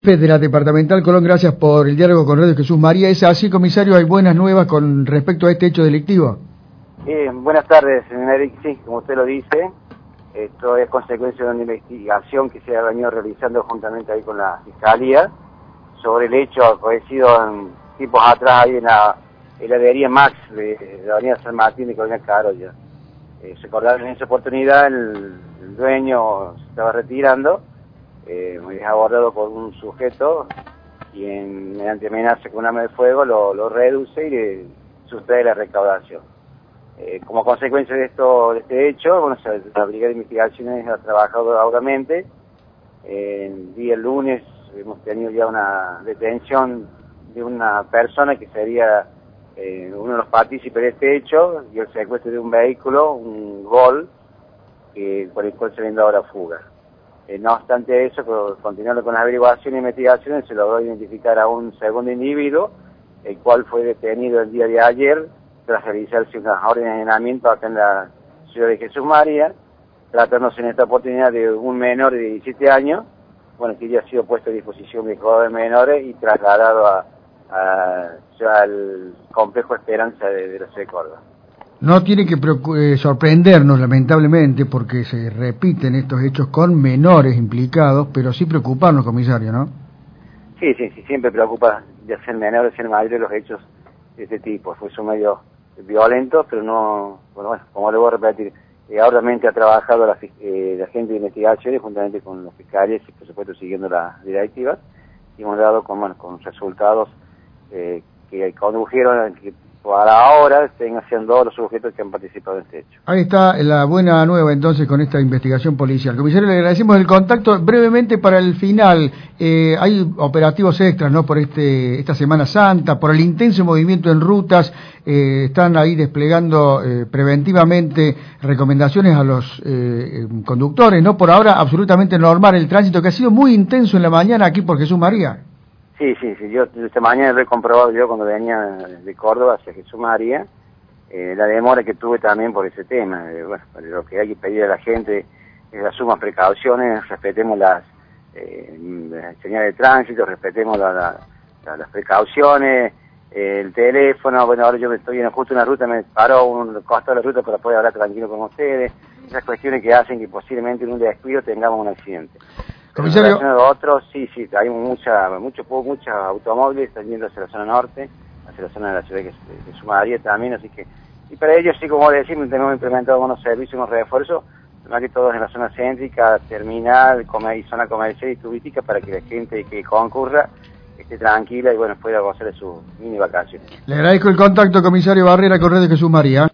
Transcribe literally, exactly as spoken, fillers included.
De la Departamental Colón, gracias por el diálogo con Radio Jesús María. ¿Es así, comisario? ¿Hay buenas nuevas con respecto a este hecho delictivo? Eh, buenas tardes, señor Eric. Sí, como usted lo dice, esto es consecuencia de una investigación que se ha venido realizando juntamente ahí con la Fiscalía sobre el hecho acontecido en tiempos atrás ahí en la heladería Max de, de la avenida San Martín de Colonia Carolla. Eh, se acordaron en esa oportunidad, el, el dueño se estaba retirando, eh, muy abordado por un sujeto y en, mediante amenaza con un arma de fuego lo, lo reduce y le sustrae la recaudación. Eh, como consecuencia de esto, de este hecho, bueno, la Brigada de Investigaciones ha trabajado arduamente. Eh, el día lunes hemos tenido ya una detención de una persona que sería eh, uno de los partícipes de este hecho y el secuestro de un vehículo, un Gol, que, por el cual se vende ahora fuga. Eh, no obstante eso, continuando con las averiguaciones e investigaciones, se logró identificar a un segundo individuo, el cual fue detenido el día de ayer tras realizarse una orden de allanamiento acá en la ciudad de Jesús María, tratándose en esta oportunidad de un menor de diecisiete años, bueno, que ya ha sido puesto a disposición de jugadores menores y trasladado a, a, a al complejo Esperanza de, de la ciudad de Córdoba. No tiene que eh, sorprendernos, lamentablemente, porque se repiten estos hechos con menores implicados, pero sí preocuparnos, comisario, ¿no? Sí, sí, sí, siempre preocupa, ya sean menores, sean mayores, los hechos de este tipo. Fue son medio violentos, pero no, bueno, bueno, como le voy a repetir, eh, ardamente ha trabajado la, eh, la gente de investigaciones juntamente con los fiscales y, por supuesto, siguiendo las directivas, y hemos dado con, bueno, con resultados eh, que condujeron a que para ahora estén haciendo los sujetos que han participado en este hecho. Ahí está la buena nueva entonces con esta investigación policial. Comisario, le agradecemos el contacto. Brevemente para el final, eh, hay operativos extras, ¿no? Por este esta Semana Santa, por el intenso movimiento en rutas, eh, están ahí desplegando eh, preventivamente recomendaciones a los eh, conductores, ¿no? Por ahora absolutamente normal el tránsito, que ha sido muy intenso en la mañana aquí por Jesús María. Sí, sí, sí, yo esta mañana lo he comprobado yo cuando venía de Córdoba hacia Jesús María, eh, la demora que tuve también por ese tema. Eh, bueno, lo que hay que pedir a la gente es las sumas precauciones, respetemos las eh, señales de tránsito, respetemos la, la, la, las precauciones, eh, el teléfono. Bueno, ahora yo me estoy en justo una ruta, me paro un costado de la ruta para poder hablar tranquilo con ustedes, esas cuestiones que hacen que posiblemente en un descuido tengamos un accidente. Comisario. En otros, sí, sí, hay mucha, mucho, muchos automóviles están yendo hacia la zona norte, hacia la zona de la ciudad de Jesús María también, así que, y para ellos, sí, como decimos, tenemos implementado unos servicios, unos refuerzos, más que todos en la zona céntrica, terminal, comer, y zona comercial y turística, para que la gente que concurra esté tranquila y, bueno, pueda gozar de sus mini vacaciones. Le agradezco el contacto, comisario Barrera, con Radio Jesús María.